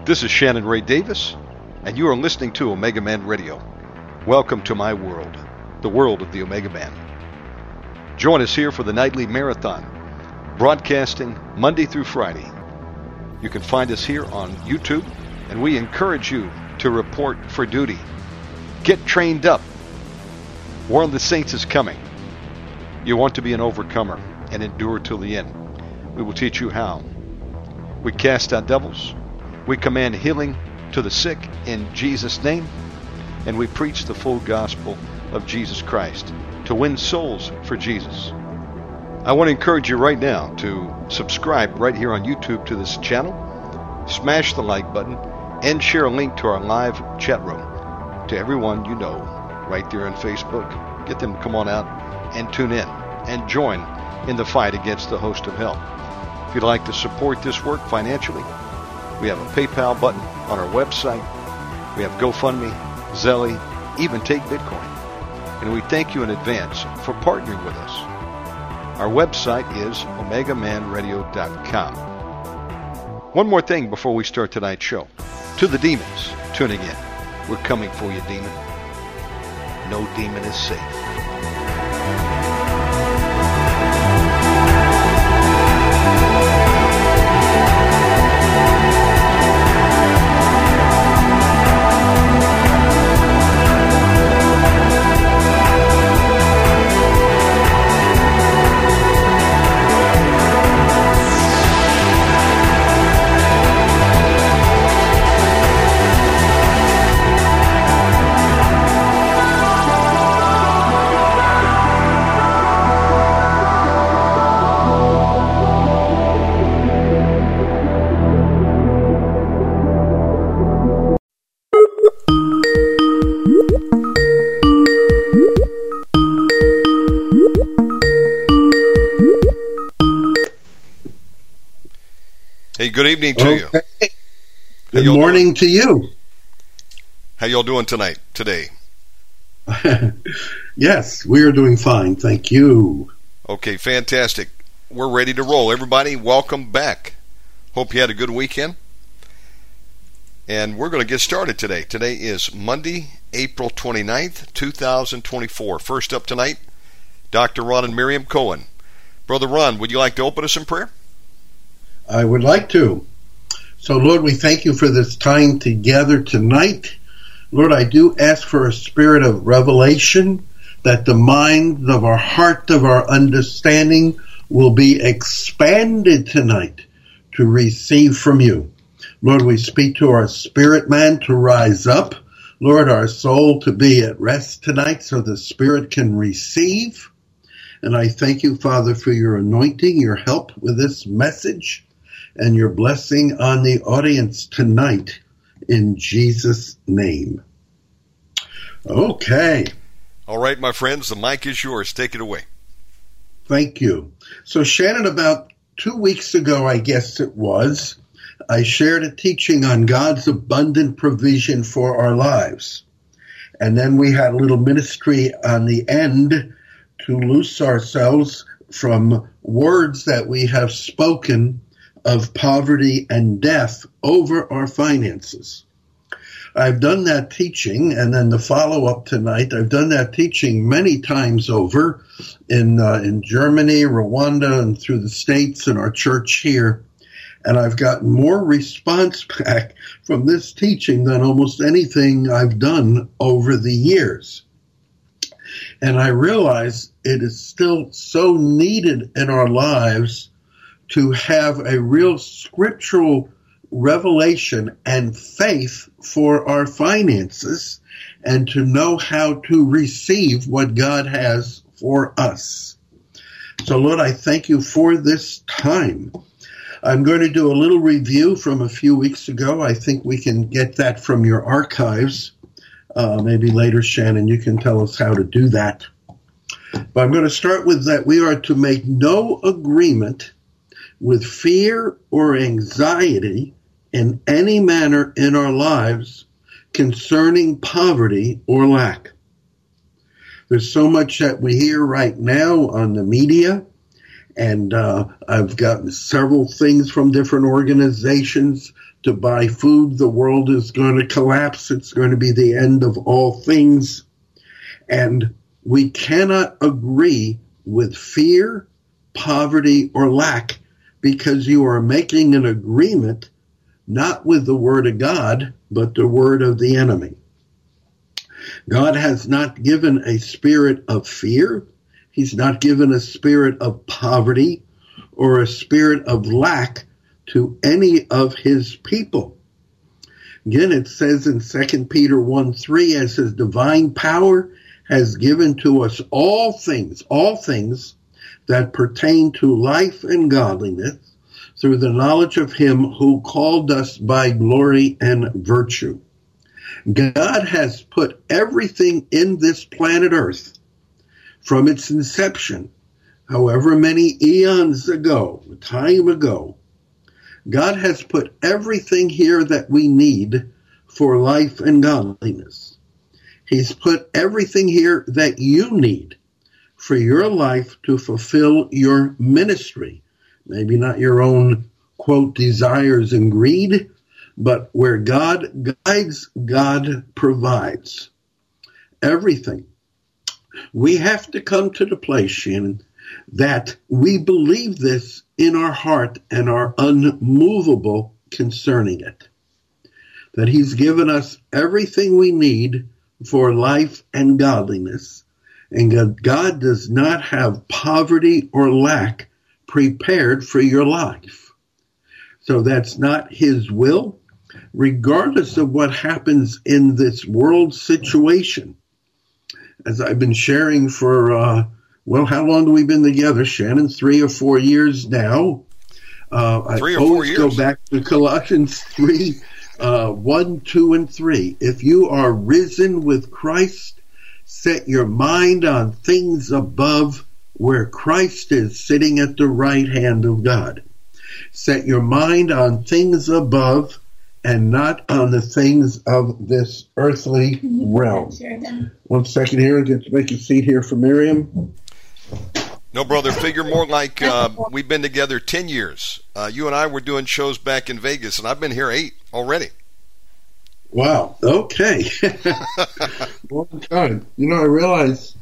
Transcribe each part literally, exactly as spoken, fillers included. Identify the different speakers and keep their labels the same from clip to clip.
Speaker 1: This is Shannon Ray Davis, and you are listening to Omega Man Radio. Welcome to my world, the world of the Omega Man. Join us here for the nightly marathon, broadcasting Monday through Friday. You can find us here on YouTube, and we encourage you to report for duty. Get trained up. War of the Saints is coming. You want to be an overcomer and endure till the end. We will teach you how. We cast out devils. We command healing to the sick in Jesus' name. And we preach the full gospel of Jesus Christ to win souls for Jesus. I want to encourage you right now to subscribe right here on YouTube to this channel. Smash the like button and share a link to our live chat room to everyone you know right there on Facebook. Get them to come on out and tune in and join in the fight against the host of hell. If you'd like to support this work financially, we have a PayPal button on our website. We have GoFundMe, Zelle, even Take Bitcoin. And we thank you in advance for partnering with us. Our website is omega man radio dot com. One more thing before we start tonight's show. To the demons tuning in, we're coming for you, demon. No demon is safe. Hey, good evening to
Speaker 2: okay.
Speaker 1: you.
Speaker 2: Good morning doing? to you.
Speaker 1: How y'all doing tonight, today?
Speaker 2: Yes, we are doing fine. Thank you.
Speaker 1: Okay, fantastic. We're ready to roll. Everybody, welcome back. Hope you had a good weekend. And we're going to get started today. Today is Monday, April twenty-ninth, two thousand twenty-four. First up tonight, Doctor Ron and Miriam Cohen. Brother Ron, would you like to open us in prayer?
Speaker 2: I would like to. So, Lord, we thank you for this time together tonight. Lord, I do ask for a spirit of revelation, that the mind of our heart, of our understanding will be expanded tonight to receive from you. Lord, we speak to our spirit man to rise up. Lord, our soul to be at rest tonight so the spirit can receive. And I thank you, Father, for your anointing, your help with this message, and your blessing on the audience tonight, in Jesus' name. Okay.
Speaker 1: All right, my friends, the mic is yours. Take it away.
Speaker 2: Thank you. So, Shannon, about two weeks ago, I guess it was, I shared a teaching on God's abundant provision for our lives. And then we had a little ministry on the end to loose ourselves from words that we have spoken of poverty and death over our finances. I've done that teaching, and then the follow-up tonight, I've done that teaching many times over in uh, in Germany, Rwanda, and through the States and our church here. And I've gotten more response back from this teaching than almost anything I've done over the years. And I realize it is still so needed in our lives to have a real scriptural revelation and faith for our finances, and to know how to receive what God has for us. So, Lord, I thank you for this time. I'm going to do a little review from a few weeks ago. I think we can get that from your archives. Uh, maybe later, Shannon, you can tell us how to do that. But I'm going to start with that we are to make no agreement with fear or anxiety in any manner in our lives concerning poverty or lack. There's so much that we hear right now on the media, and uh, I've gotten several things from different organizations to buy food. The world is going to collapse. It's going to be the end of all things. And we cannot agree with fear, poverty, or lack because you are making an agreement not with the word of God, but the word of the enemy. God has not given a spirit of fear. He's not given a spirit of poverty or a spirit of lack to any of his people. Again, it says in Second Peter one three, as his divine power has given to us all things, all things that pertain to life and godliness through the knowledge of him who called us by glory and virtue. God has put everything in this planet Earth from its inception, however many eons ago, time ago. God has put everything here that we need for life and godliness. He's put everything here that you need for your life to fulfill your ministry. Maybe not your own, quote, desires and greed, but where God guides, God provides. Everything. We have to come to the place, Shannon, that we believe this in our heart and are unmovable concerning it. That he's given us everything we need for life and godliness. And God does not have poverty or lack prepared for your life. So that's not his will, regardless of what happens in this world situation. As I've been sharing for, uh, well, how long have we been together, Shannon? Three or four years now. Uh,
Speaker 1: Three
Speaker 2: I
Speaker 1: or four
Speaker 2: always
Speaker 1: years.
Speaker 2: go back to Colossians three, uh, one, two, and three. If you are risen with Christ, set your mind on things above where Christ is sitting at the right hand of God. Set your mind on things above and not on the things of this earthly realm. One second here, get to make a seat here for Miriam.
Speaker 1: No, brother, figure more like uh, we've been together ten years. Uh, you and I were doing shows back in Vegas, and I've been here eight already.
Speaker 2: Wow, okay. Long time. You know, I realize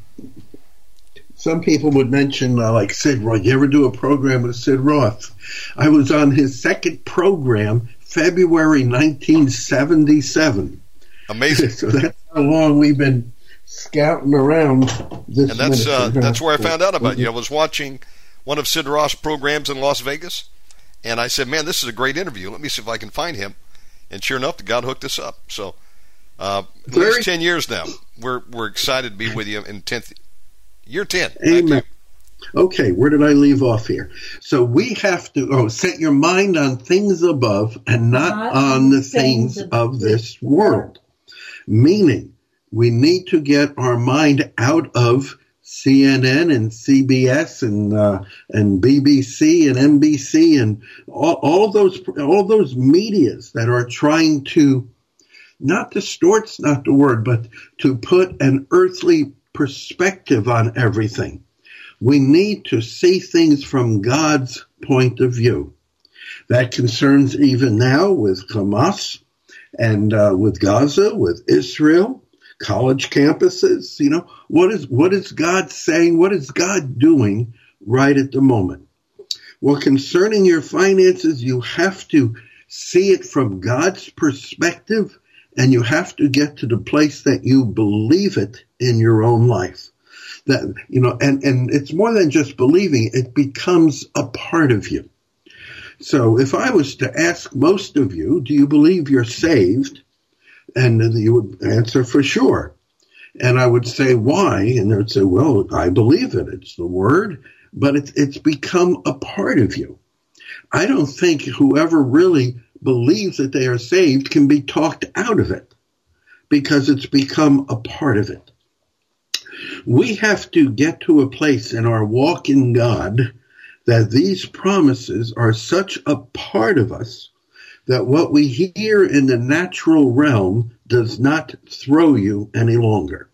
Speaker 2: some people would mention, uh, like Sid Roth. You ever do a program with Sid Roth? I was on his second program, February nineteen seventy-seven.
Speaker 1: Amazing.
Speaker 2: So that's how long we've been scouting around this.
Speaker 1: And that's uh,
Speaker 2: ministry.
Speaker 1: that's where I found out about you. I was watching one of Sid Roth's programs in Las Vegas, and I said, man, this is a great interview. Let me see if I can find him. And sure enough, God hooked us up. So uh, at
Speaker 2: Very-
Speaker 1: least ten years now. We're we're excited to be with you in tenth. Year ten.
Speaker 2: Amen. Okay, where did I leave off here? So we have to oh, set your mind on things above and not, not on the things, things of this world. Meaning, we need to get our mind out of C N N and C B S and uh, and B B C and N B C and all, all those all those medias that are trying to not distort's not the word, but to put an earthly perspective on everything. We need to see things from God's point of view. That concerns even now with Hamas and uh, with Gaza, with Israel, college campuses. You know, what is what is God saying? What is God doing right at the moment? Well, concerning your finances, you have to see it from God's perspective, and you have to get to the place that you believe it in your own life. That, you know, and, and it's more than just believing, it becomes a part of you. So if I was to ask most of you, do you believe you're saved? And you would answer for sure. And I would say, why? And they would say, well, I believe it. It's the word, but it's, it's become a part of you. I don't think whoever really believes that they are saved can be talked out of it because it's become a part of it. We have to get to a place in our walk in God that these promises are such a part of us that what we hear in the natural realm does not throw you any longer.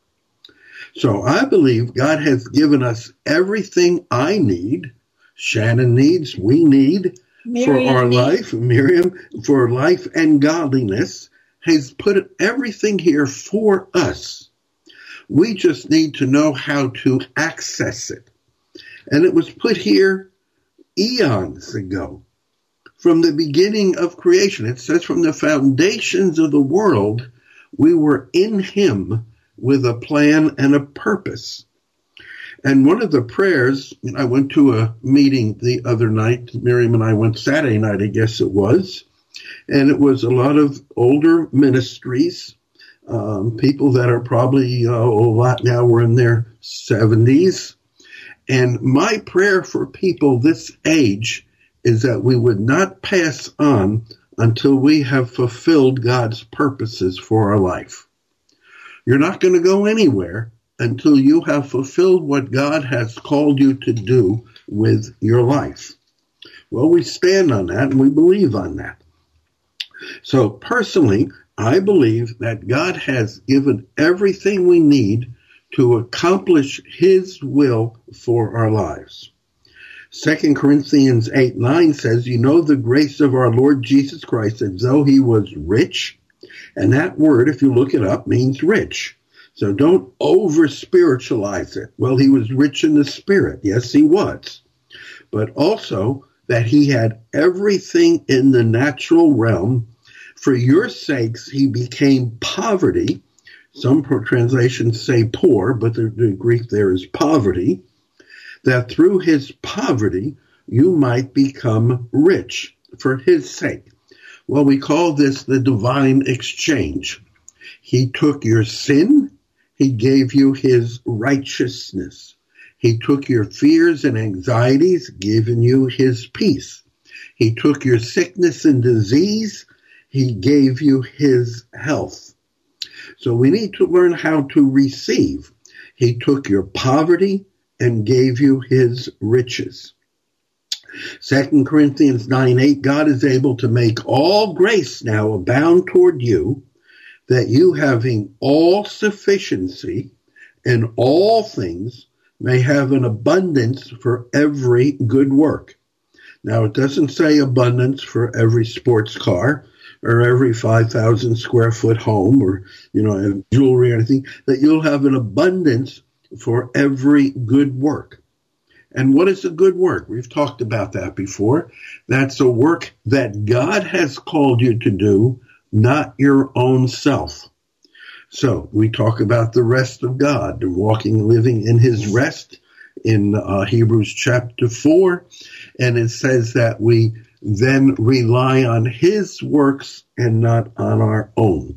Speaker 2: So I believe God has given us everything I need, Shannon needs, we need, Miriam, for our life, Miriam, for life and godliness, has put everything here for us. We just need to know how to access it. And it was put here eons ago, from the beginning of creation. It says from the foundations of the world, we were in him with a plan and a purpose. And one of the prayers, I went to a meeting the other night, Miriam and I went Saturday night, I guess it was, and it was a lot of older ministries, um, people that are probably uh, a lot now were in their seventies. And my prayer for people this age is that we would not pass on until we have fulfilled God's purposes for our life. You're not going to go anywhere until you have fulfilled what God has called you to do with your life. Well, we stand on that and we believe on that. So personally, I believe that God has given everything we need to accomplish his will for our lives. Second Corinthians eight nine says, you know the grace of our Lord Jesus Christ, as though he was rich. And that word, if you look it up, means rich. So don't over-spiritualize it. Well, he was rich in the spirit. Yes, he was. But also that he had everything in the natural realm. For your sakes, he became poverty. Some translations say poor, but the, the Greek there is poverty. That through his poverty, you might become rich for his sake. Well, we call this the divine exchange. He took your sin. He gave you his righteousness. He took your fears and anxieties, given you his peace. He took your sickness and disease. He gave you his health. So we need to learn how to receive. He took your poverty and gave you his riches. Second Corinthians nine eight, God is able to make all grace now abound toward you, that you having all sufficiency in all things may have an abundance for every good work. Now, it doesn't say abundance for every sports car or every five thousand square foot home or, you know, jewelry or anything, that you'll have an abundance for every good work. And what is a good work? We've talked about that before. That's a work that God has called you to do, not your own self. So we talk about the rest of God, the walking, living in his rest in uh, Hebrews chapter four. And it says that we then rely on his works and not on our own.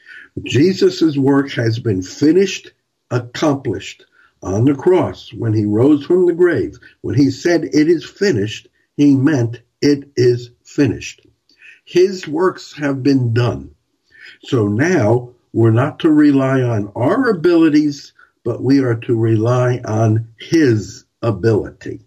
Speaker 2: Jesus' work has been finished, accomplished on the cross. When he rose from the grave, when he said it is finished, he meant it is finished. His works have been done. So now we're not to rely on our abilities, but we are to rely on his ability.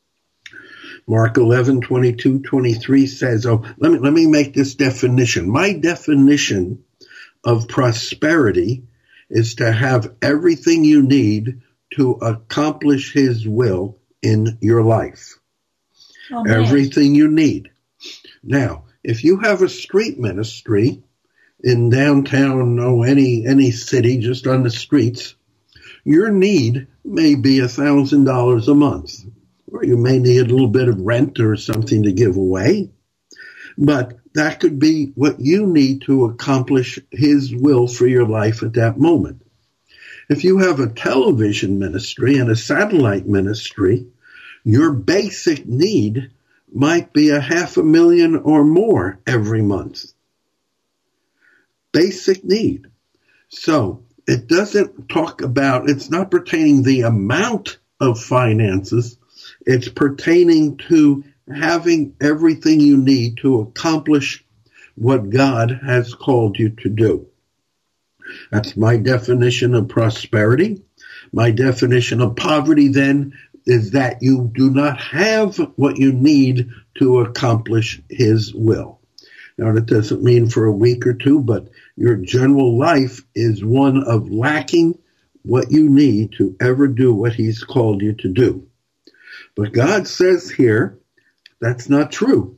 Speaker 2: Mark eleven, twenty-two, twenty-three says, oh, let me, let me make this definition. My definition of prosperity is to have everything you need to accomplish his will in your life. Oh, everything you need. Now, if you have a street ministry in downtown, no, any, any city, just on the streets, your need may be a thousand dollars a month. Or you may need a little bit of rent or something to give away. But that could be what you need to accomplish his will for your life at that moment. If you have a television ministry and a satellite ministry, your basic need might be a half a million or more every month. Basic need. So it doesn't talk about, it's not pertaining the amount of finances. It's pertaining to having everything you need to accomplish what God has called you to do. That's my definition of prosperity. My definition of poverty, then, is that you do not have what you need to accomplish his will. Now, that doesn't mean for a week or two, but your general life is one of lacking what you need to ever do what he's called you to do. But God says here, that's not true.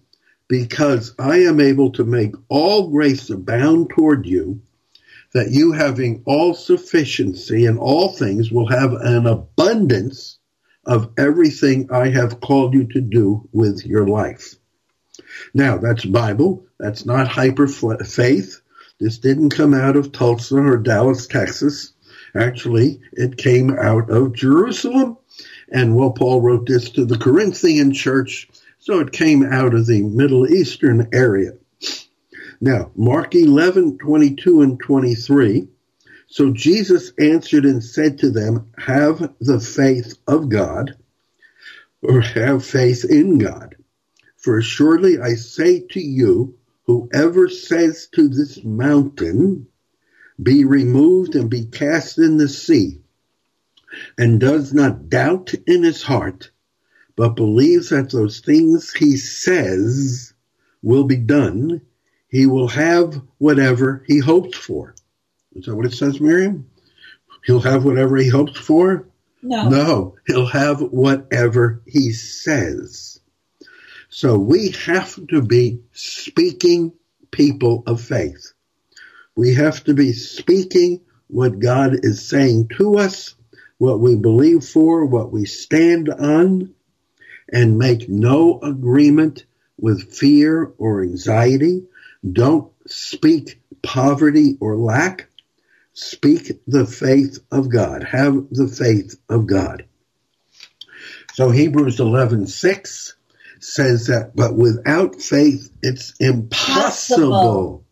Speaker 2: because I am able to make all grace abound toward you, that you, having all sufficiency in all things, will have an abundance of everything I have called you to do with your life. Now, that's Bible. That's not hyper faith. This didn't come out of Tulsa or Dallas, Texas. Actually, it came out of Jerusalem. And well, Paul wrote this to the Corinthian church, so it came out of the Middle Eastern area. Now, Mark eleven, twenty-two and twenty-three. So Jesus answered and said to them, have the faith of God, or have faith in God. For assuredly I say to you, whoever says to this mountain, be removed and be cast in the sea, and does not doubt in his heart, but believes that those things he says will be done, he will have whatever he hopes for. Is that what it says, Miriam? He'll have whatever he hopes for?
Speaker 3: No.
Speaker 2: No, he'll have whatever he says. So we have to be speaking people of faith. We have to be speaking what God is saying to us, what we believe for, what we stand on, and make no agreement with fear or anxiety. Don't speak poverty or lack. Speak the faith of God. Have the faith of God. So Hebrews eleven six says that, but without faith, it's impossible.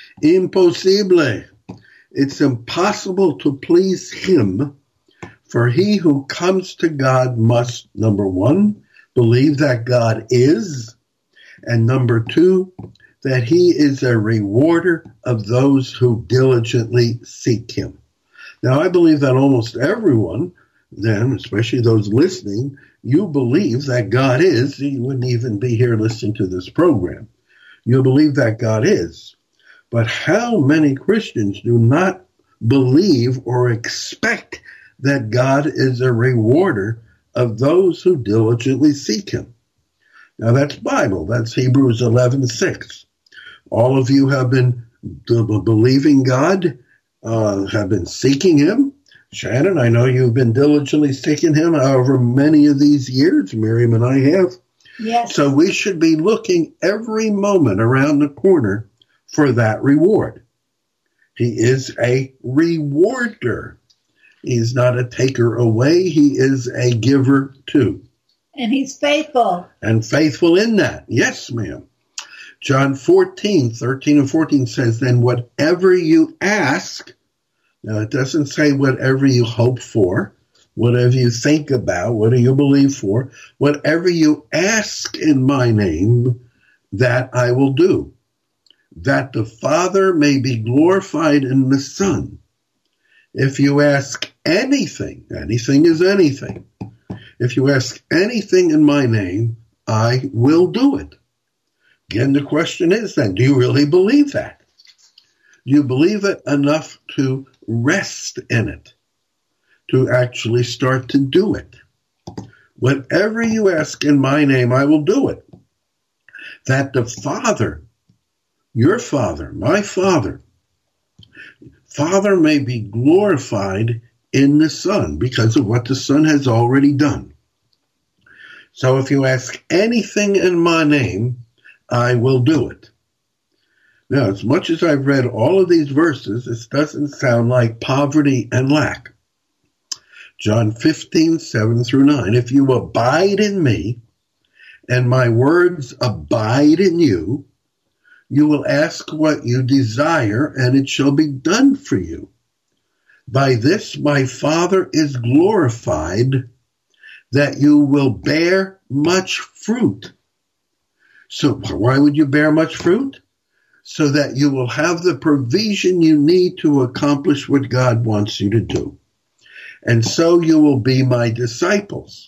Speaker 2: Impossible. It's impossible to please him, for he who comes to God must, number one, believe that God is, and number two, that he is a rewarder of those who diligently seek him. Now, I believe that almost everyone, then, especially those listening, you believe that God is. You wouldn't even be here listening to this program. You believe that God is. But how many Christians do not believe or expect that God is a rewarder of those who diligently seek him? Now, that's Bible. That's Hebrews eleven six. All of you have been believing God, uh, have been seeking him. Shannon, I know you've been diligently seeking him however many of these years. Miriam and I have.
Speaker 3: Yes.
Speaker 2: So we should be looking every moment around the corner for that reward. He is a rewarder. He's not a taker away. He is a giver too.
Speaker 3: And he's faithful.
Speaker 2: And faithful in that. Yes, ma'am. John fourteen, thirteen and fourteen says, then whatever you ask, now it doesn't say whatever you hope for, whatever you think about, whatever you believe for, whatever you ask in my name, that I will do, that the Father may be glorified in the Son. If you ask anything, anything is anything. If you ask anything in my name, I will do it. Again, the question is then, do you really believe that? Do you believe it enough to rest in it, to actually start to do it? Whatever you ask in my name, I will do it. That the Father, your Father, my Father, Father may be glorified in the Son because of what the Son has already done. So if you ask anything in my name, I will do it. Now, as much as I've read all of these verses, this doesn't sound like poverty and lack. John fifteen, seven through nine. If you abide in me, and my words abide in you, you will ask what you desire, and it shall be done for you. By this my Father is glorified, that you will bear much fruit. So why would you bear much fruit? So that you will have the provision you need to accomplish what God wants you to do. And so you will be my disciples.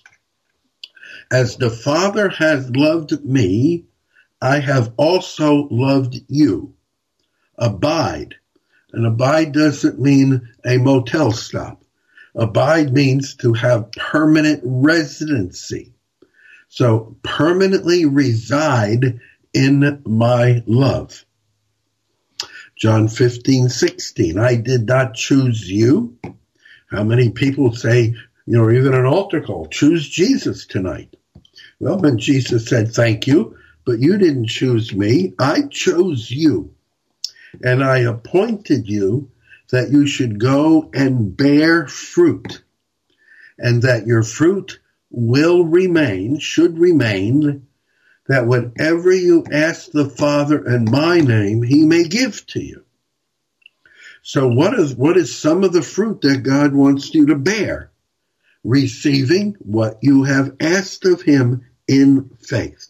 Speaker 2: As the Father has loved me, I have also loved you. Abide. And abide doesn't mean a motel stop. Abide means to have permanent residency. So permanently reside in my love. John fifteen, sixteen, I did not choose you. How many people say, you know, even an altar call, choose Jesus tonight? Well, then Jesus said, thank you, but you didn't choose me. I chose you, and I appointed you that you should go and bear fruit, and that your fruit will remain, should remain, that whatever you ask the Father in my name, he may give to you. So what is, what is some of the fruit that God wants you to bear? Receiving what you have asked of him in faith.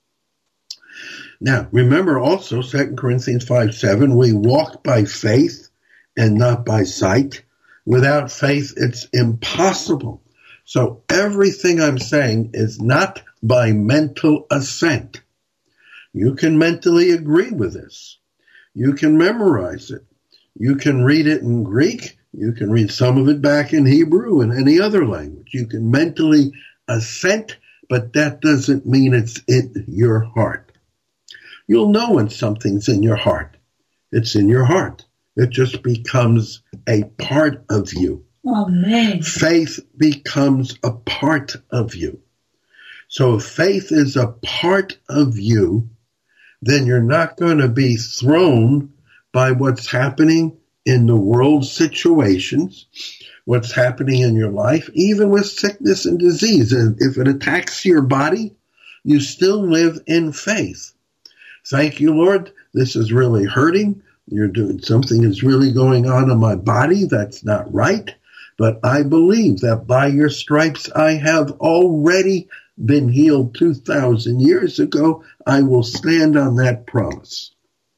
Speaker 2: Now, remember also Second Corinthians five, seven, we walk by faith and not by sight. Without faith, it's impossible. So everything I'm saying is not by mental assent. You can mentally agree with this. You can memorize it. You can read it in Greek. You can read some of it back in Hebrew and any other language. You can mentally assent, but that doesn't mean it's in your heart. You'll know when something's in your heart. It's in your heart. It just becomes a part of you.
Speaker 3: Amen.
Speaker 2: Faith becomes a part of you. So if faith is a part of you, then you're not going to be thrown by what's happening in the world situations, what's happening in your life, even with sickness and disease. And if it attacks your body, you still live in faith. Thank you, Lord. This is really hurting. You're doing something is really going on in my body that's not right. But I believe that by your stripes I have already been healed two thousand years ago. I will stand on that promise.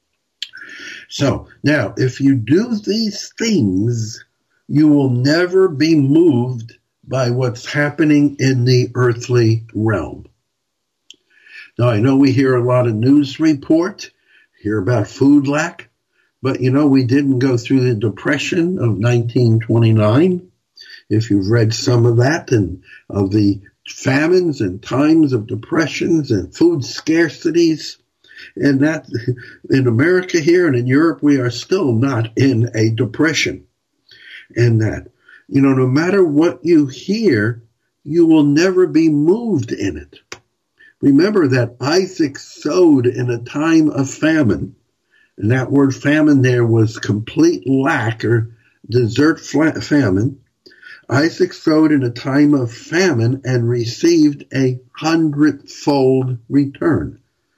Speaker 2: So now, if you do these things, you will never be moved by what's happening in the earthly realm. Now, I know we hear a lot of news report, hear about food lack, but you know, we didn't go through the Depression of nineteen twenty-nine. If you've read some of that and of the famines and times of depressions and food scarcities, and that in America here and in Europe, we are still not in a depression. And that, you know, no matter what you hear, you will never be moved in it. Remember that Isaac sowed in a time of famine, and that word famine there was complete lack or desert famine. Isaac sowed in a time of famine and received a hundredfold return.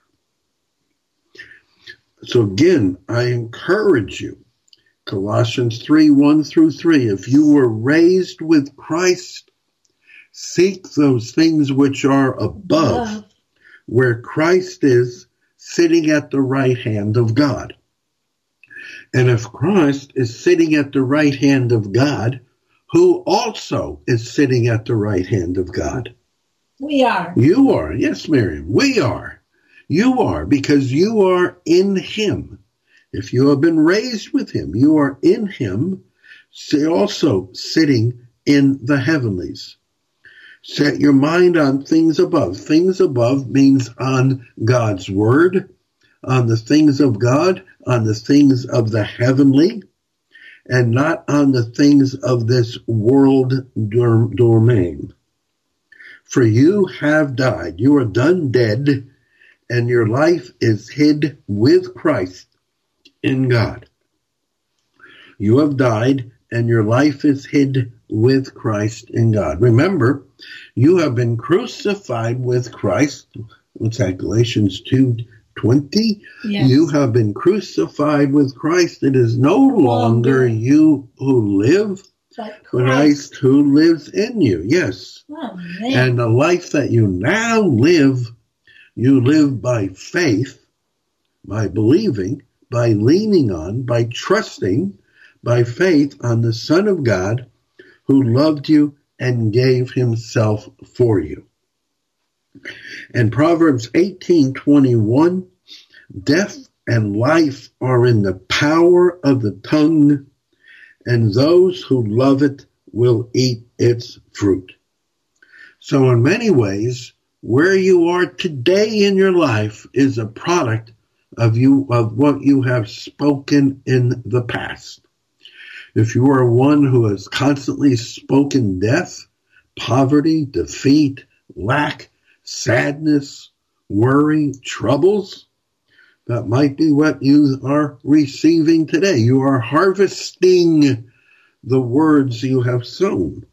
Speaker 2: So again, I encourage you, Colossians three, one through three, if you were raised with Christ, seek those things which are above, yeah. where Christ is sitting at the right hand of God. And if Christ is sitting at the right hand of God, who also is sitting at the right hand of God?
Speaker 3: We are.
Speaker 2: You are. Yes, Miriam, we are. You are, because you are in him. If you have been raised with him, you are in him, also sitting in the heavenlies. Set your mind on things above. Things above means on God's word, on the things of God, on the things of the heavenly, and not on the things of this world domain. For you have died. You are done dead, and your life is hid with Christ in God. You have died, and your life is hid with Christ in God. Remember, you have been crucified with Christ. What's that, Galatians two twenty?
Speaker 3: Yes.
Speaker 2: You have been crucified with Christ. It is no longer you who live,
Speaker 3: but Christ.
Speaker 2: Christ who lives in you. Yes.
Speaker 3: Oh,
Speaker 2: and the life that you now live, you live by faith, by believing, by leaning on, by trusting, by faith on the Son of God who loved you and gave himself for you. And Proverbs eighteen twenty-one, death and life are in the power of the tongue, and those who love it will eat its fruit. So in many ways, where you are today in your life is a product of you of what you have spoken in the past. If you are one who has constantly spoken death, poverty, defeat, lack, sadness, worry, troubles, that might be what you are receiving today. You are harvesting the words you have sown.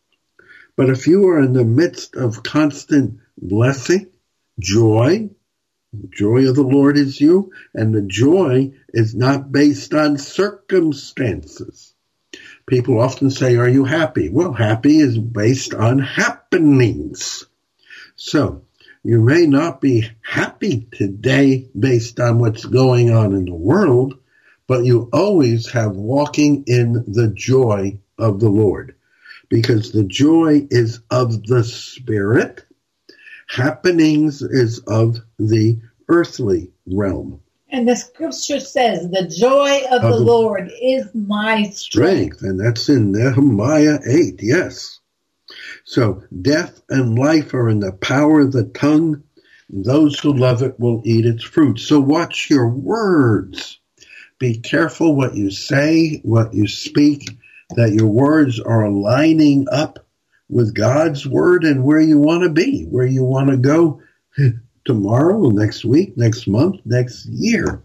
Speaker 2: But if you are in the midst of constant blessing, joy, joy of the Lord is you, and the joy is not based on circumstances. People often say, are you happy? Well, happy is based on happenings. So, you may not be happy today based on what's going on in the world, but you always have walking in the joy of the Lord, because the joy is of the Spirit. Happenings is of the earthly realm.
Speaker 3: And the scripture says, the joy of, of the Lord is my strength.
Speaker 2: strength. And that's in Nehemiah eight, yes. So death and life are in the power of the tongue. Those who love it will eat its fruit. So watch your words. Be careful what you say, what you speak, that your words are lining up with God's word and where you want to be, where you want to go tomorrow, next week, next month, next year.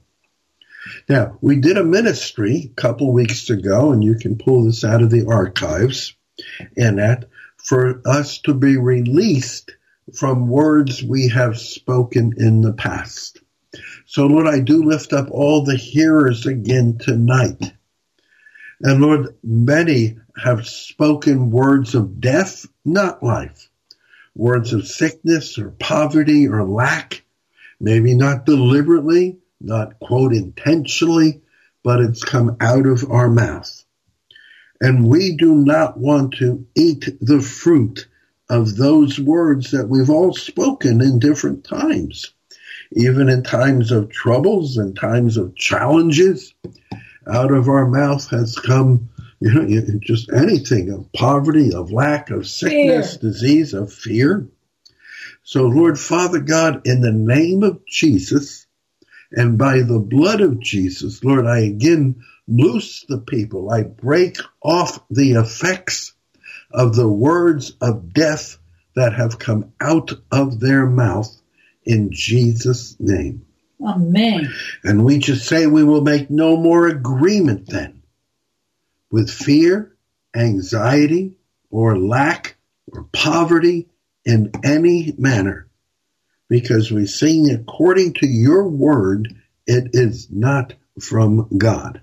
Speaker 2: Now, we did a ministry a couple weeks ago, and you can pull this out of the archives, and that for us to be released from words we have spoken in the past. So, Lord, I do lift up all the hearers again tonight. And, Lord, many have spoken words of death, not life. Words of sickness or poverty or lack, maybe not deliberately, not, quote, intentionally, but it's come out of our mouth. And we do not want to eat the fruit of those words that we've all spoken in different times, even in times of troubles and times of challenges. Out of our mouth has come, you know, just anything of poverty, of lack, of sickness, fear. disease, of fear. So, Lord, Father God, in the name of Jesus and by the blood of Jesus, Lord, I again loose the people. I break off the effects of the words of death that have come out of their mouth in Jesus' name.
Speaker 3: Amen.
Speaker 2: And we just say we will make no more agreement then with fear, anxiety, or lack, or poverty in any manner, because we sing according to your word, it is not from God.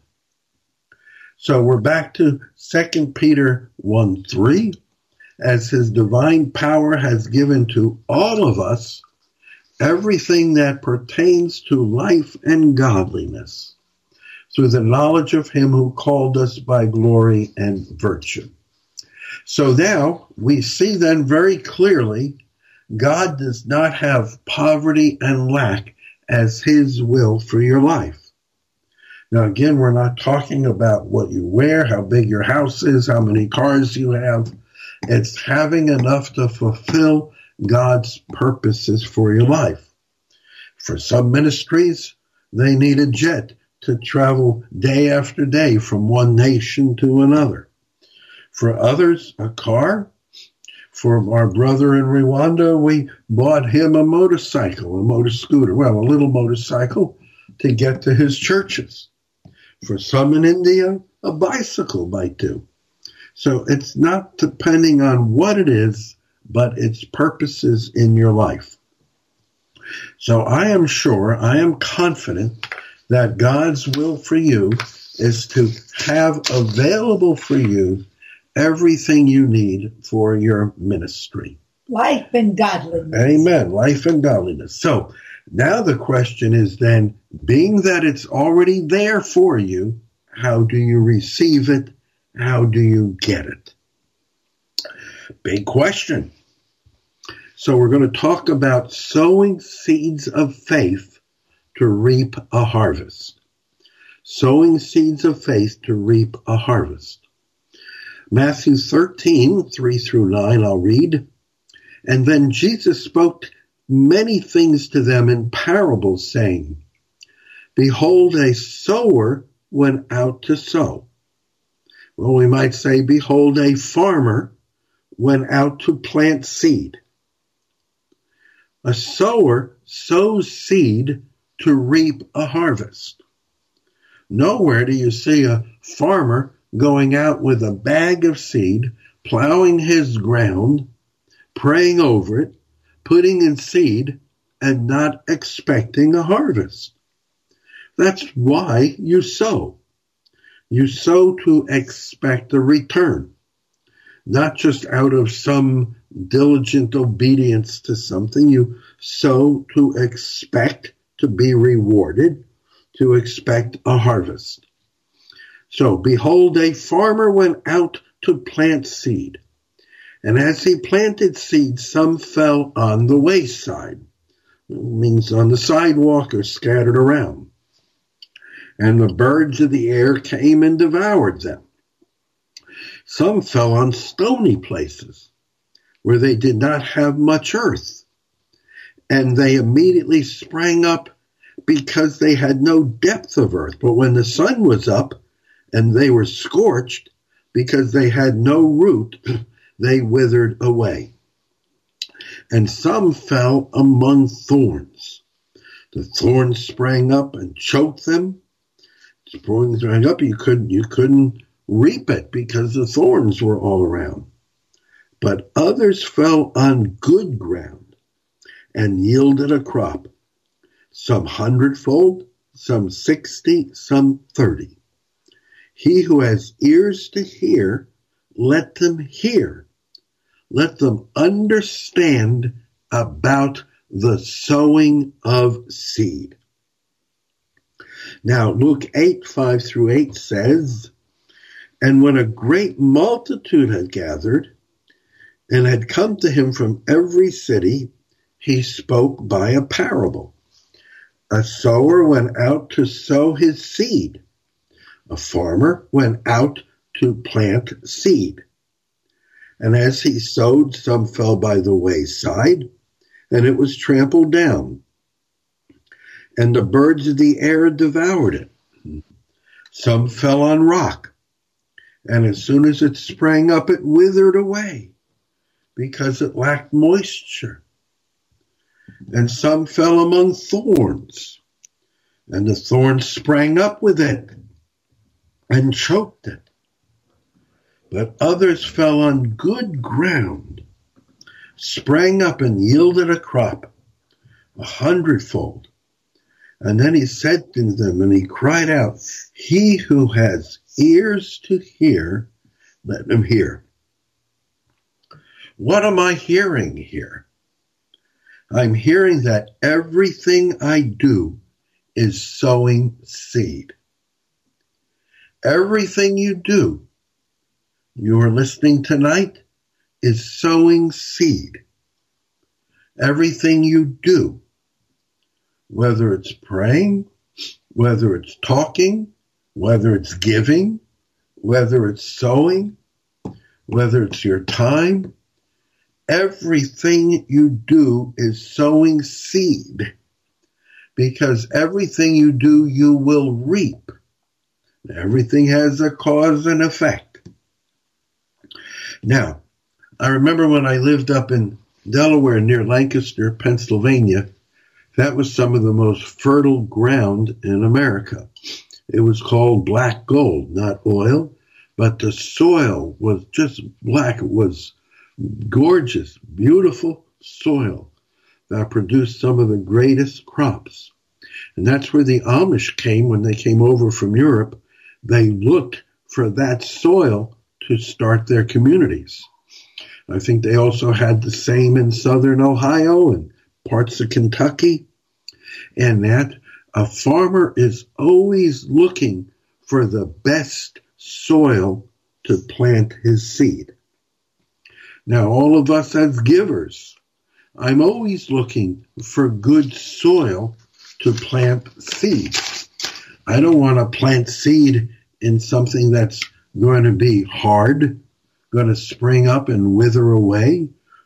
Speaker 2: So we're back to Second Peter one three. As his divine power has given to all of us everything that pertains to life and godliness, through the knowledge of him who called us by glory and virtue. So now we see then very clearly, God does not have poverty and lack as his will for your life. Now, again, we're not talking about what you wear, how big your house is, how many cars you have. It's having enough to fulfill God's purposes for your life. For some ministries, they need a jet to travel day after day from one nation to another. For others, a car. For our brother in Rwanda, we bought him a motorcycle, a motor scooter, well, a little motorcycle to get to his churches. For some in India, a bicycle might do. So it's not depending on what it is, but its purposes in your life. So I am sure, I am confident that God's will for you is to have available for you everything you need for your ministry.
Speaker 3: Life and godliness.
Speaker 2: Amen. Life and godliness. So now the question is then, being that it's already there for you, how do you receive it? How do you get it? Big question. So we're going to talk about sowing seeds of faith to reap a harvest. Sowing seeds of faith to reap a harvest. Matthew thirteen, three through nine, I'll read. And then Jesus spoke many things to them in parables, saying, behold, a sower went out to sow. Well, we might say, behold, a farmer went out to plant seed. A sower sows seed to reap a harvest. Nowhere do you see a farmer going out with a bag of seed, plowing his ground, praying over it, putting in seed, and not expecting a harvest. That's why you sow. You sow to expect a return, not just out of some diligent obedience to something. You sow to expect to be rewarded, to expect a harvest. So, behold, a farmer went out to plant seed. And as he planted seed, some fell on the wayside. It means on the sidewalk or scattered around. And the birds of the air came and devoured them. Some fell on stony places where they did not have much earth. And they immediately sprang up because they had no depth of earth. But when the sun was up and they were scorched because they had no root, they withered away. And some fell among thorns. The thorns sprang up and choked them. Sprang sprang up, you couldn't, you couldn't reap it because the thorns were all around. But others fell on good ground and yielded a crop, some hundredfold, some sixty, some thirty. He who has ears to hear, let them hear. Let them understand about the sowing of seed. Now, Luke eight, five through eight says, and when a great multitude had gathered and had come to him from every city, he spoke by a parable. A sower went out to sow his seed. A farmer went out to plant seed. And as he sowed, some fell by the wayside, and it was trampled down. And the birds of the air devoured it. Some fell on rock, and as soon as it sprang up, it withered away, because it lacked moisture. And some fell among thorns, and the thorns sprang up with it and choked it. But others fell on good ground, sprang up and yielded a crop, a hundredfold. And then he said to them, and he cried out, he who has ears to hear, let him hear. What am I hearing here? I'm hearing that everything I do is sowing seed. Everything you do, you are listening tonight, is sowing seed. Everything you do, whether it's praying, whether it's talking, whether it's giving, whether it's sowing, whether it's your time, everything you do is sowing seed, because everything you do, you will reap. Everything has a cause and effect. Now, I remember when I lived up in Delaware near Lancaster, Pennsylvania, that was some of the most fertile ground in America. It was called black gold, not oil, but the soil was just black. It was gorgeous, beautiful soil that produced some of the greatest crops. And that's where the Amish came when they came over from Europe. They looked for that soil to start their communities. I think they also had the same in southern Ohio and parts of Kentucky, and that a farmer is always looking for the best soil to plant his seed. Now, all of us as givers, I'm always looking for good soil to plant seed. I don't want to plant seed in something that's going to be hard, going to spring up and wither away,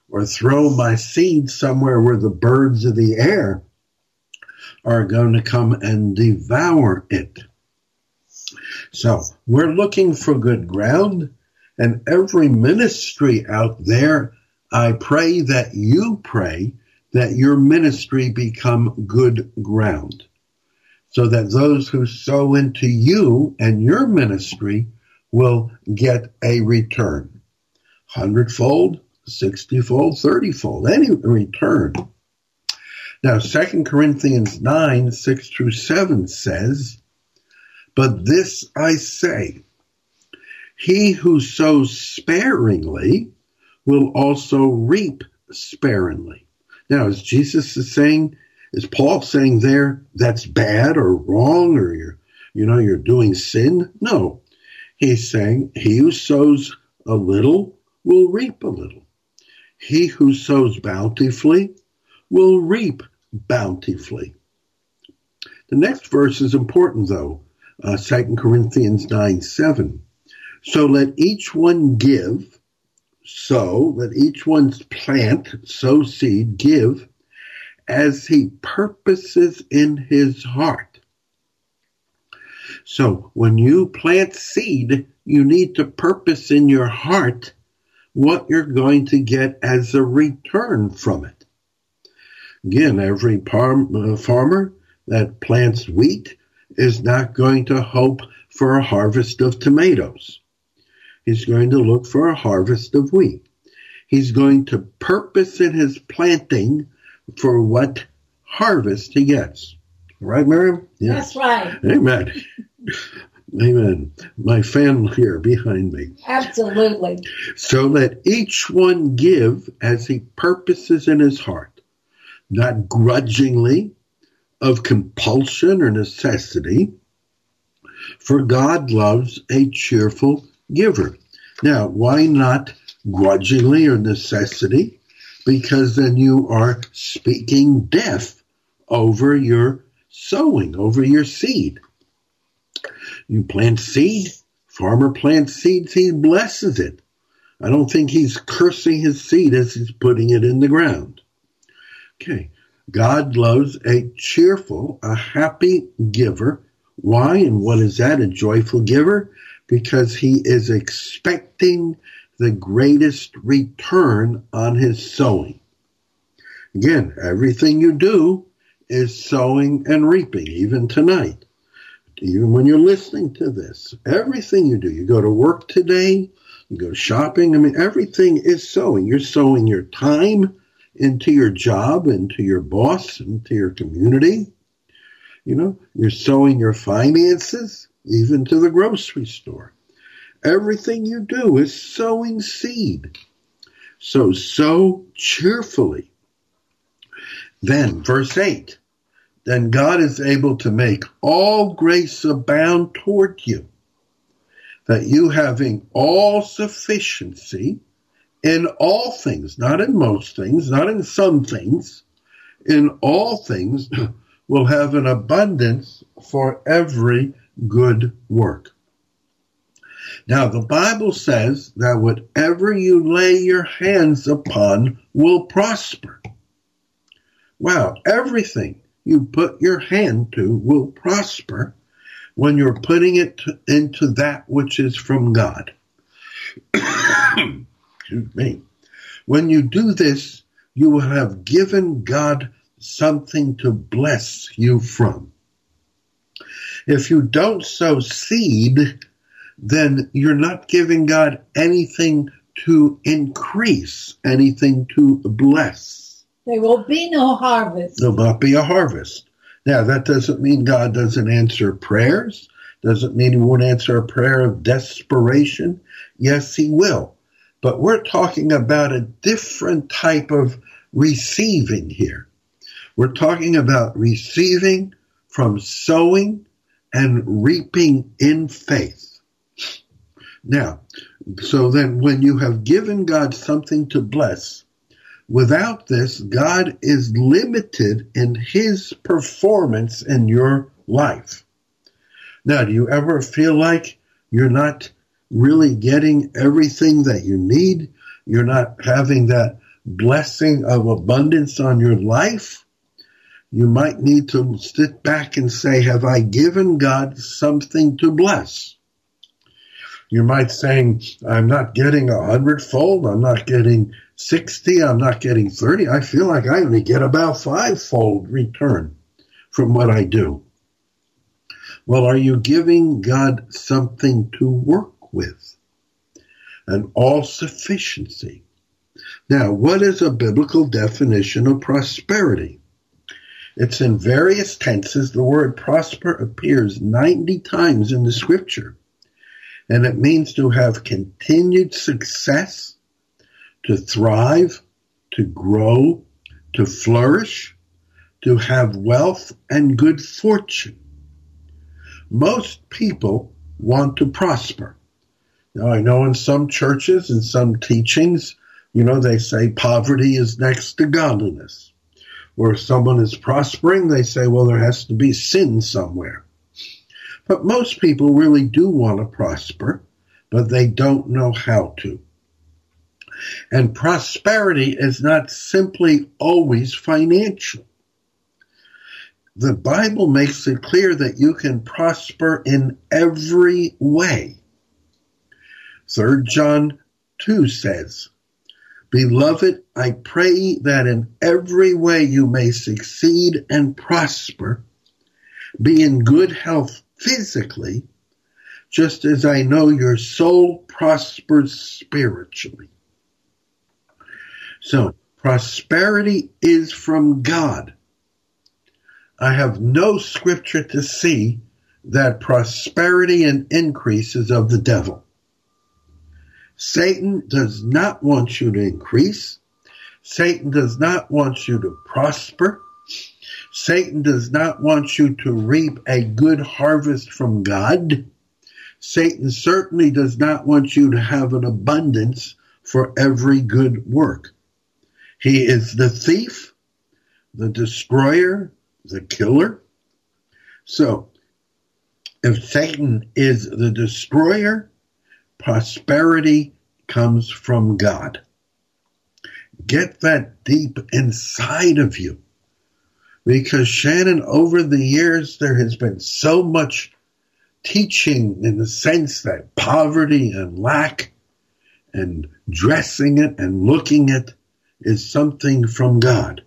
Speaker 2: or throw my seed somewhere where the birds of the air are going to come and devour it. So we're looking for good ground, and every ministry out there, I pray that you pray that your ministry become good ground, so that those who sow into you and your ministry will get a return. Hundredfold, sixtyfold, thirtyfold, any return. Now, Second Corinthians nine, six through seven says, "But this I say, he who sows sparingly will also reap sparingly." Now, is Jesus is saying, is Paul saying there that's bad or wrong, or you're, you know, you're doing sin? No. He's saying he who sows a little will reap a little. He who sows bountifully will reap bountifully. The next verse is important, though, uh, Second Corinthians nine, seven. "So let each one give, so let each one's plant, sow seed, give, as he purposes in his heart." So when you plant seed, you need to purpose in your heart what you're going to get as a return from it. Again, every par- uh, farmer that plants wheat is not going to hope for a harvest of tomatoes. He's going to look for a harvest of wheat. He's going to purpose in his planting for what harvest he gets. Right, Miriam?
Speaker 3: Yes. That's right.
Speaker 2: Amen. Amen. My family here behind me.
Speaker 3: Absolutely.
Speaker 2: "So let each one give as he purposes in his heart, not grudgingly, of compulsion or necessity, for God loves a cheerful giver." Now, why not grudgingly or necessity? Because then you are speaking death over your sowing, over your seed. You plant seed, farmer plants seeds, he blesses it. I don't think he's cursing his seed as he's putting it in the ground. Okay, God loves a cheerful, a happy giver. Why and what is that? A joyful giver? Because he is expecting the greatest return on his sowing. Again, everything you do is sowing and reaping, even tonight. Even when you're listening to this, everything you do, you go to work today, you go shopping, I mean, everything is sowing. You're sowing your time into your job, into your boss, into your community. You know, you're sowing your finances, even to the grocery store. Everything you do is sowing seed. So sow cheerfully. Then, verse eight, "Then God is able to make all grace abound toward you, that you having all sufficiency in all things," not in most things, not in some things, "in all things will have an abundance for every good work." Now, the Bible says that whatever you lay your hands upon will prosper. Wow, everything you put your hand to will prosper when you're putting it to, into that which is from God. Excuse me. When you do this, you will have given God something to bless you from. If you don't sow seed, then you're not giving God anything to increase, anything to bless.
Speaker 3: There will be no harvest.
Speaker 2: There will not be a harvest. Now, that doesn't mean God doesn't answer prayers. Doesn't mean he won't answer a prayer of desperation. Yes, he will. But we're talking about a different type of receiving here. We're talking about receiving from sowing and reaping in faith. Now, so then when you have given God something to bless, without this, God is limited in his performance in your life. Now, do you ever feel like you're not really getting everything that you need? You're not having that blessing of abundance on your life, you might need to sit back and say, have I given God something to bless? You might say, I'm not getting a hundredfold, I'm not getting sixty, I'm not getting thirty. I feel like I only get about fivefold return from what I do. Well, are you giving God something to work with? An all-sufficiency. Now, what is a biblical definition of prosperity? It's in various tenses. The word prosper appears ninety times in the scripture, and it means to have continued success, to thrive, to grow, to flourish, to have wealth and good fortune. Most people want to prosper. Now, I know in some churches and some teachings, you know, they say poverty is next to godliness. Or if someone is prospering, they say, well, there has to be sin somewhere. But most people really do want to prosper, but they don't know how to. And prosperity is not simply always financial. The Bible makes it clear that you can prosper in every way. Third John two says, Beloved, I pray that in every way you may succeed and prosper, be in good health physically, just as I know your soul prospers spiritually. So, prosperity is from God. I have no scripture to see that prosperity and increase is of the devil. Satan does not want you to increase. Satan does not want you to prosper. Satan does not want you to reap a good harvest from God. Satan certainly does not want you to have an abundance for every good work. He is the thief, the destroyer, the killer. So, if Satan is the destroyer, prosperity comes from God. Get that deep inside of you. Because, Shannon, over the years, there has been so much teaching in the sense that poverty and lack and dressing it and looking it is something from God.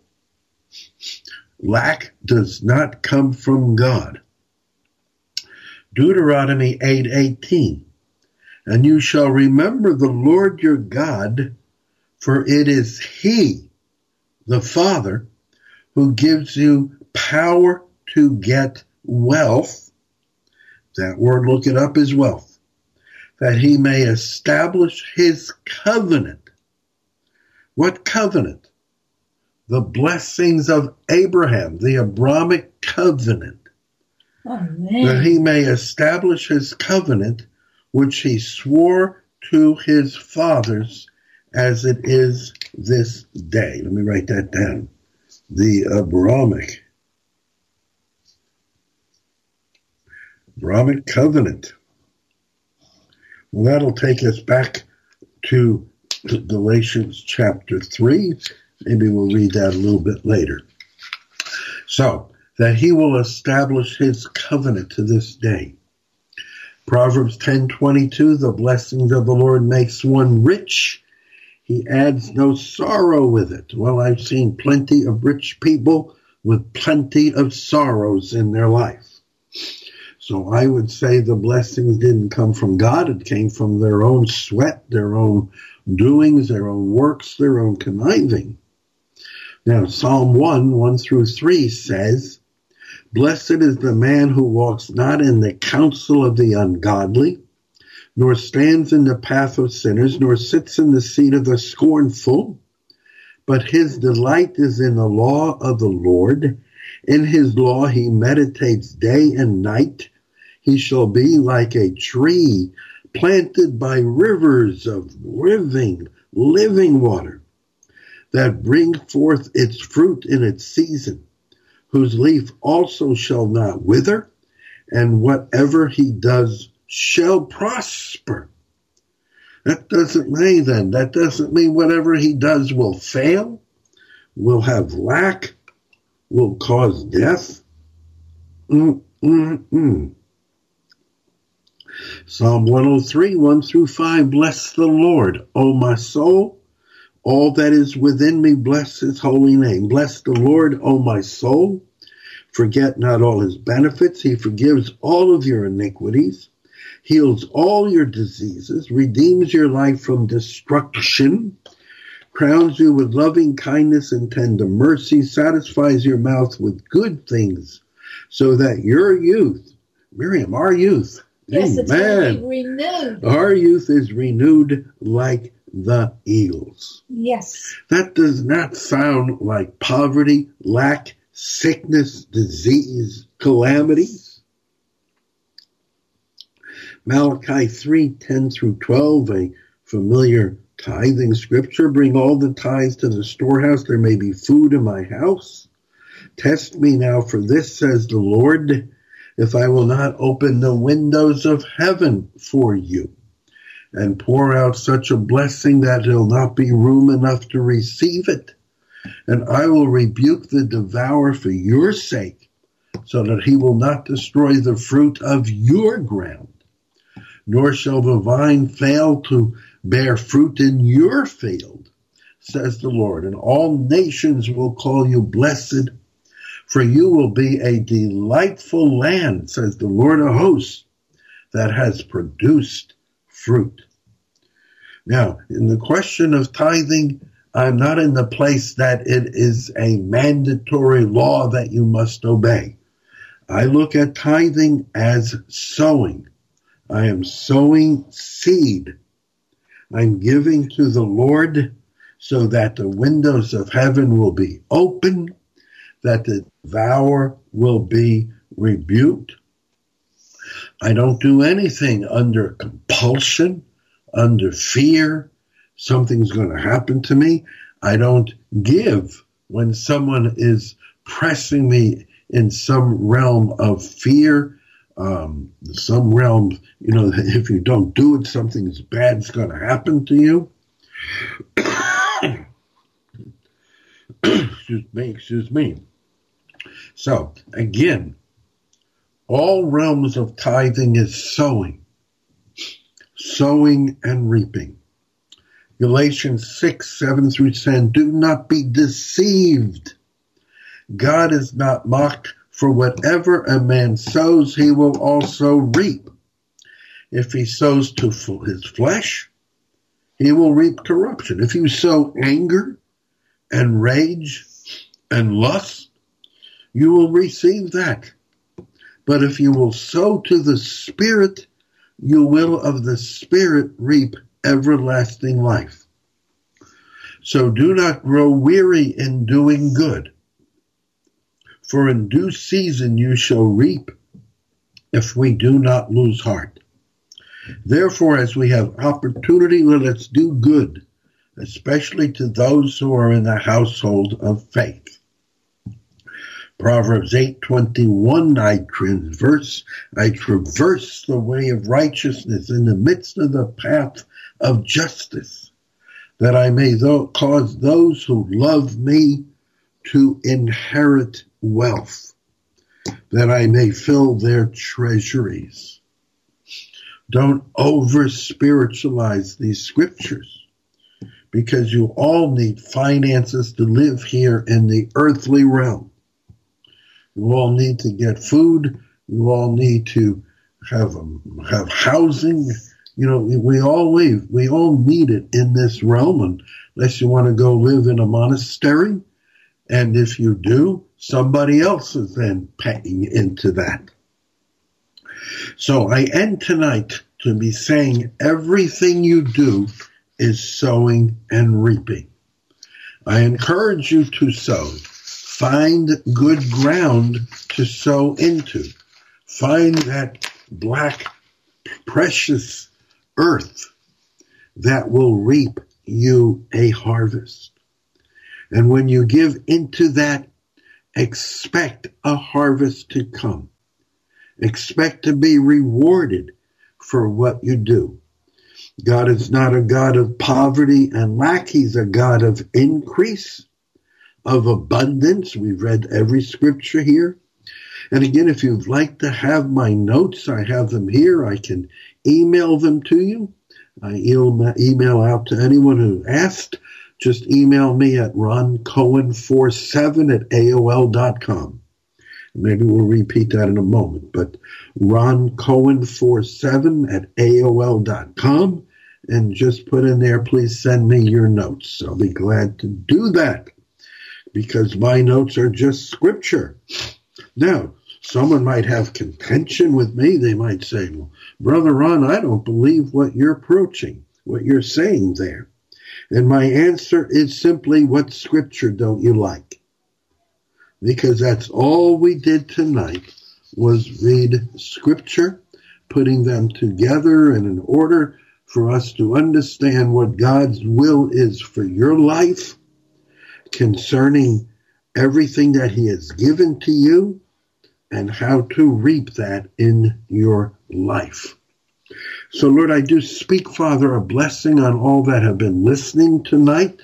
Speaker 2: Lack does not come from God. Deuteronomy eight eighteen. And you shall remember the Lord your God, for it is He, the Father, who gives you power to get wealth. That word, look it up, is wealth. That He may establish His covenant. What covenant? The blessings of Abraham, the Abrahamic covenant.
Speaker 3: Amen.
Speaker 2: That He may establish His covenant, which He swore to His fathers, as it is this day. Let me write that down. The Abrahamic, Abrahamic covenant. Well, that'll take us back to Galatians chapter three. Maybe we'll read that a little bit later. So, that He will establish His covenant to this day. Proverbs ten twenty-two, the blessings of the Lord makes one rich. He adds no sorrow with it. Well, I've seen plenty of rich people with plenty of sorrows in their life. So I would say the blessings didn't come from God. It came from their own sweat, their own doings, their own works, their own conniving. Now, Psalm one, one through three says, Blessed is the man who walks not in the counsel of the ungodly, nor stands in the path of sinners, nor sits in the seat of the scornful, but his delight is in the law of the Lord. In his law he meditates day and night. He shall be like a tree planted by rivers of living, living water, that bring forth its fruit in its season, whose leaf also shall not wither, and whatever he does shall prosper. That doesn't mean then, that doesn't mean whatever he does will fail, will have lack, will cause death. Mm-mm-mm. Psalm one oh three, one through five, bless the Lord, O my soul. All that is within me, bless his holy name. Bless the Lord, O my soul. Forget not all his benefits. He forgives all of your iniquities, heals all your diseases, redeems your life from destruction, crowns you with loving kindness and tender mercy, satisfies your mouth with good things, so that your youth, Miriam, our youth,
Speaker 3: yes, it's
Speaker 2: amen,
Speaker 3: really renewed.
Speaker 2: Our youth is renewed like the eagles.
Speaker 3: Yes.
Speaker 2: That does not sound like poverty, lack, sickness, disease, calamities. Malachi three, ten through twelve, a familiar tithing scripture. Bring all the tithes to the storehouse, there may be food in my house. Test me now for this, says the Lord, if I will not open the windows of heaven for you and pour out such a blessing that there'll not be room enough to receive it. And I will rebuke the devourer for your sake, so that he will not destroy the fruit of your ground, nor shall the vine fail to bear fruit in your field, says the Lord. And all nations will call you blessed, for you will be a delightful land, says the Lord of hosts, that has produced fruit. Now, in the question of tithing, I'm not in the place that it is a mandatory law that you must obey. I look at tithing as sowing. I am sowing seed. I'm giving to the Lord so that the windows of heaven will be open, that the devourer will be rebuked. I don't do anything under compulsion, under fear, something's going to happen to me. I don't give when someone is pressing me in some realm of fear, um, some realm, you know, if you don't do it, something bad's going to happen to you. excuse me, excuse me. So, again, all realms of tithing is sowing, sowing and reaping. Galatians six, seven through ten, do not be deceived. God is not mocked, for whatever a man sows, he will also reap. If he sows to his flesh, he will reap corruption. If you sow anger and rage and lust, you will receive that. But if you will sow to the Spirit, you will of the Spirit reap everlasting life. So do not grow weary in doing good, for in due season you shall reap if we do not lose heart. Therefore, as we have opportunity, let us do good, especially to those who are in the household of faith. Proverbs eight twenty-one, I traverse, I traverse the way of righteousness in the midst of the path of justice, that I may th- cause those who love me to inherit wealth, that I may fill their treasuries. Don't over-spiritualize these scriptures, because you all need finances to live here in the earthly realm. You all need to get food. You all need to have um, have housing. You know, we all live. We all need it in this realm, unless you want to go live in a monastery. And if you do, somebody else is then paying into that. So I end tonight to be saying everything you do is sowing and reaping. I encourage you to sow. Find good ground to sow into. Find that black, precious earth that will reap you a harvest. And when you give into that, expect a harvest to come. Expect to be rewarded for what you do. God is not a God of poverty and lack. He's a God of increase, of abundance. We've read every scripture here. And again, if you'd like to have my notes, I have them here. I can email them to you. I email out to anyone who asked. Just email me at ron cohen forty-seven at A O L dot com. Maybe we'll repeat that in a moment, but ron cohen forty-seven at A O L dot com, and just put in there, please send me your notes. I'll be glad to do that, because my notes are just scripture. Now, someone might have contention with me. They might say, well, Brother Ron, I don't believe what you're approaching, what you're saying there. And my answer is simply, what scripture don't you like? Because that's all we did tonight, was read scripture, putting them together in an order for us to understand what God's will is for your life, concerning everything that he has given to you, and how to reap that in your life. So, Lord, I do speak, Father, a blessing on all that have been listening tonight,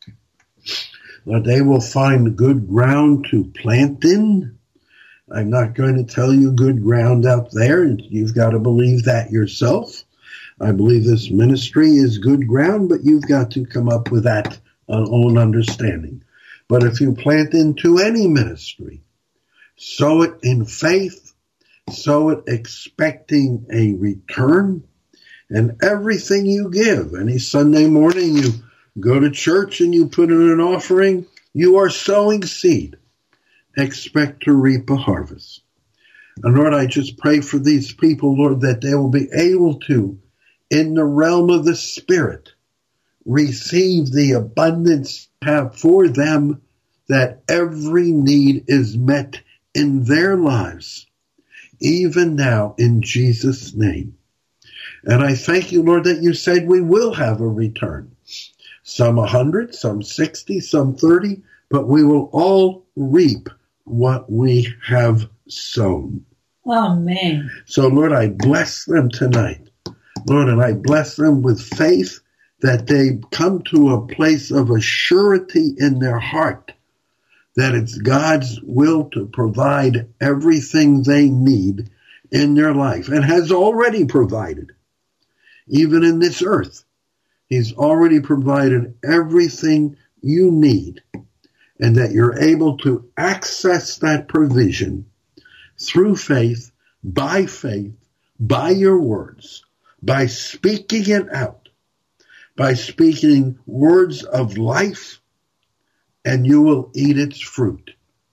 Speaker 2: that they will find good ground to plant in. I'm not going to tell you good ground out there. You've got to believe that yourself. I believe this ministry is good ground, but you've got to come up with that own understanding. But if you plant into any ministry, sow it in faith, sow it expecting a return, and everything you give. Any Sunday morning you go to church and you put in an offering, you are sowing seed. Expect to reap a harvest. And Lord, I just pray for these people, Lord, that they will be able to, in the realm of the Spirit, receive the abundance you have for them, that every need is met in their lives, even now, in Jesus' name. And I thank you, Lord, that you said we will have a return. Some a hundred, some sixty, some thirty, but we will all reap what we have sown.
Speaker 3: Amen.
Speaker 2: So, Lord, I bless them tonight. Lord, and I bless them with faith that they come to a place of a surety in their heart that it's God's will to provide everything they need in their life, and has already provided, even in this earth. He's already provided everything you need, and that you're able to access that provision through faith, by faith, by your words, by speaking it out, by speaking words of life, and you will eat its fruit.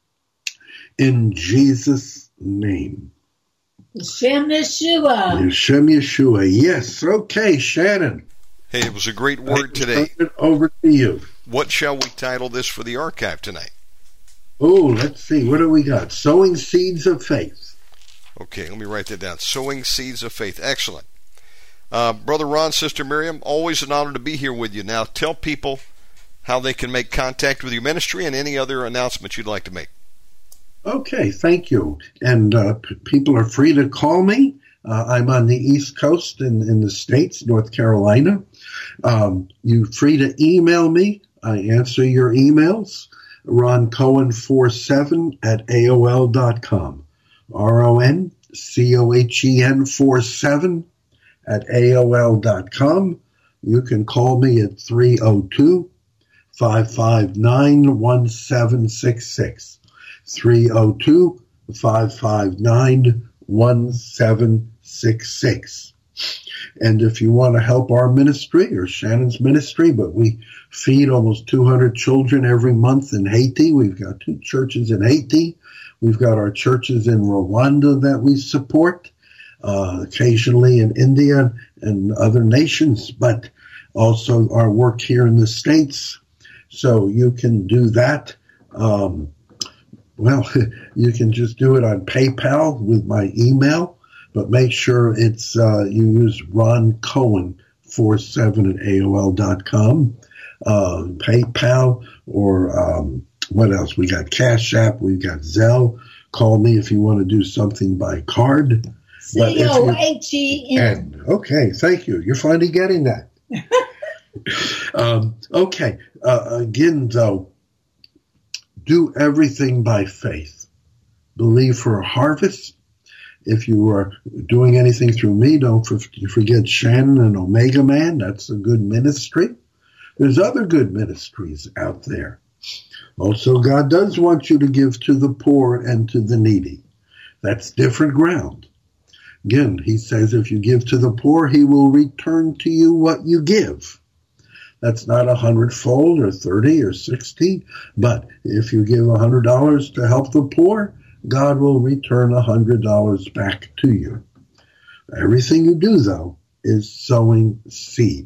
Speaker 2: In Jesus' name.
Speaker 3: Hashem Yeshua.
Speaker 2: Hashem Yeshua. Yes. Okay, Shannon.
Speaker 1: Hey, it was a great word today.
Speaker 2: Turn it over to you.
Speaker 1: What shall we title this for the archive tonight?
Speaker 2: Oh, let's see. What do we got? Sowing Seeds of Faith.
Speaker 1: Okay, let me write that down. Sowing Seeds of Faith. Excellent. Uh, Brother Ron, Sister Miriam, always an honor to be here with you. Now, tell people how they can make contact with your ministry and any other announcements you'd like to make.
Speaker 2: Okay, thank you. And uh, p- people are free to call me. Uh, I'm on the East Coast in, in the States, North Carolina. Um, you're free to email me. I answer your emails. ron cohen forty-seven at A O L dot com. R O N C O H E N forty-seven at A O L dot com. You can call me at three oh two, five five nine, one seven six six. three oh two, five five nine, one seven six six. And if you want to help our ministry or Shannon's ministry, but we feed almost two hundred children every month in Haiti. We've got two churches in Haiti. We've got our churches in Rwanda that we support, uh, occasionally in India and other nations, but also our work here in the States. So you can do that. Um, well, you can just do it on PayPal with my email, but make sure it's uh, you use ron cohen forty-seven at A O L dot com, uh, PayPal, or um, what else? We got Cash App, we got Zelle. Call me if you want to do something by card.
Speaker 3: C O H E N.
Speaker 2: Okay, thank you. You're finally getting that. um, okay, uh, again, though, do everything by faith. Believe for a harvest. If you are doing anything through me, don't forget Shannon and Omega Man. That's a good ministry. There's other good ministries out there. Also, God does want you to give to the poor and to the needy. That's different ground. Again, he says if you give to the poor, he will return to you what you give. That's not a hundredfold or thirty or sixty, but if you give a hundred dollars to help the poor, God will return a hundred dollars back to you. Everything you do, though, is sowing seed.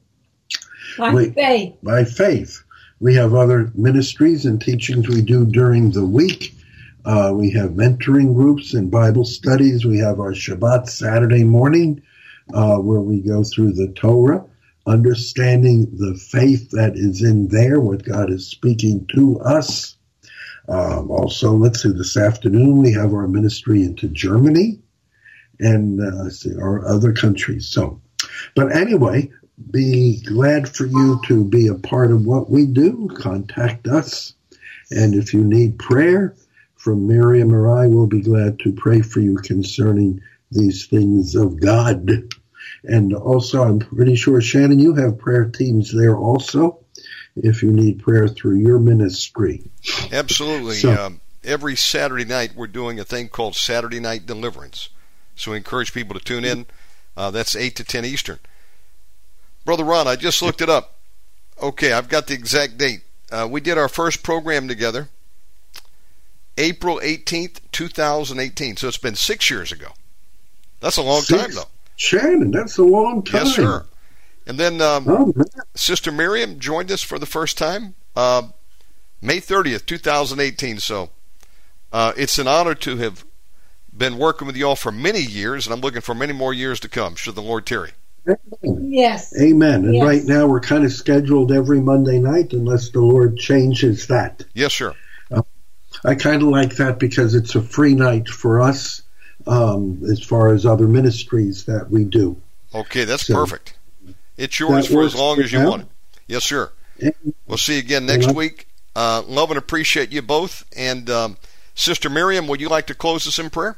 Speaker 3: By
Speaker 2: we,
Speaker 3: faith.
Speaker 2: By faith. We have other ministries and teachings we do during the week. Uh, we have mentoring groups and Bible studies. We have our Shabbat Saturday morning uh, where we go through the Torah, understanding the faith that is in there, what God is speaking to us. Um, also, let's see, this afternoon we have our ministry into Germany and uh, see, our other countries. So, but anyway, be glad for you to be a part of what we do. Contact us. And if you need prayer from Miriam or I, we'll be glad to pray for you concerning these things of God. And also, I'm pretty sure, Shannon, you have prayer teams there also, if you need prayer through your ministry.
Speaker 1: Absolutely.
Speaker 2: So,
Speaker 1: um, every Saturday night, we're doing a thing called Saturday Night Deliverance. So we encourage people to tune in. Uh, that's eight to ten Eastern. Brother Ron, I just looked it up. Okay, I've got the exact date. Uh, we did our first program together April eighteenth, two thousand eighteen. So it's been six years ago. That's a long
Speaker 2: six,
Speaker 1: time, though.
Speaker 2: Shannon, that's a long time.
Speaker 1: Yes, sir. And then um,
Speaker 2: oh,
Speaker 1: Sister Miriam joined us for the first time uh, May thirtieth, two thousand eighteen. So uh, it's an honor to have been working with you all for many years, and I'm looking for many more years to come, should the Lord tarry.
Speaker 3: Yes.
Speaker 2: Amen. And
Speaker 3: yes.
Speaker 2: right now we're kind of scheduled every Monday night unless the Lord changes that.
Speaker 1: Yes, sir.
Speaker 2: Uh, I kind of like that because it's a free night for us um, as far as other ministries that we do.
Speaker 1: Okay, that's
Speaker 2: so,
Speaker 1: perfect. It's yours for as long as you
Speaker 2: now.
Speaker 1: want it. Yes, sir.
Speaker 2: And,
Speaker 1: we'll see you again next
Speaker 2: and
Speaker 1: week. Uh, love and appreciate you both. And um, Sister Miriam, would you like to close us in prayer?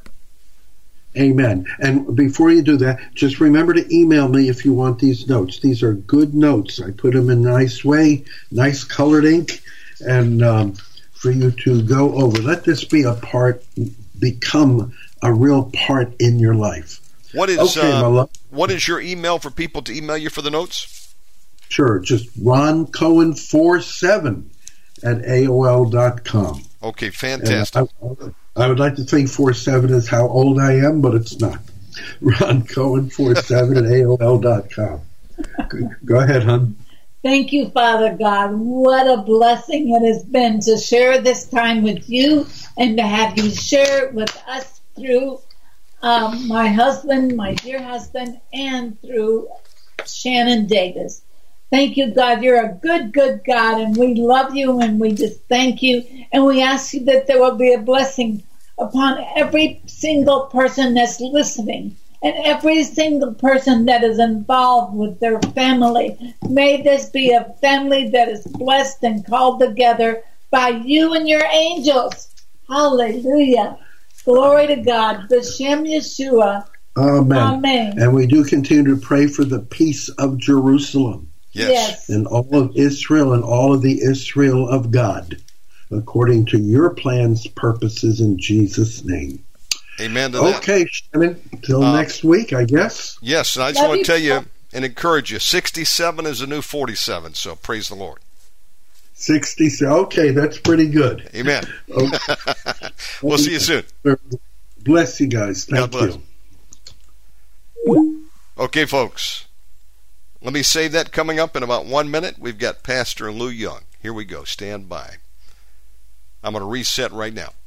Speaker 2: Amen. And before you do that, just remember to email me if you want these notes. These are good notes. I put them in a nice way, nice colored ink, and um, for you to go over. Let this be a part, become a real part in your life.
Speaker 1: What is
Speaker 2: okay,
Speaker 1: uh,
Speaker 2: my love.
Speaker 1: What is your email for people to email you for the notes?
Speaker 2: Sure, just Ron Cohen forty-seven at A O L dot com.
Speaker 1: Okay, fantastic.
Speaker 2: I, I would like to think forty-seven is how old I am, but it's not. Ron Cohen forty-seven at A O L dot com. Go ahead, hon.
Speaker 3: Thank you, Father God. What a blessing it has been to share this time with you and to have you share it with us through um, my husband, my dear husband, and through Shannon Davis. Thank you, God. You're a good, good God, and we love you, and we just thank you. And we ask you that there will be a blessing upon every single person that's listening and every single person that is involved with their family. May this be a family that is blessed and called together by you and your angels. Hallelujah. Glory to God. B'Shem Yeshua.
Speaker 2: Amen.
Speaker 3: Amen.
Speaker 2: And we do continue to pray for the peace of Jerusalem.
Speaker 1: Yes.
Speaker 3: Yes.
Speaker 2: And all of Israel and all of the Israel of God, according to your plans, purposes, in Jesus' name.
Speaker 1: Amen to that.
Speaker 2: Okay, Shannon, till
Speaker 1: Uh,
Speaker 2: next week, I guess.
Speaker 1: Yes, and I just
Speaker 3: Love
Speaker 1: want
Speaker 3: you,
Speaker 1: to tell you
Speaker 3: Paul.
Speaker 1: and encourage you, sixty-seven is the new forty-seven, so praise the Lord.
Speaker 2: sixty. Okay, that's pretty good.
Speaker 1: Amen.
Speaker 2: Okay.
Speaker 1: We'll see you soon.
Speaker 2: Bless you guys. Thank
Speaker 1: God bless.
Speaker 2: you.
Speaker 1: Okay, folks. Let me say that coming up in about one minute. We've got Pastor Lou Young. Here we go. Stand by. I'm going to reset right now.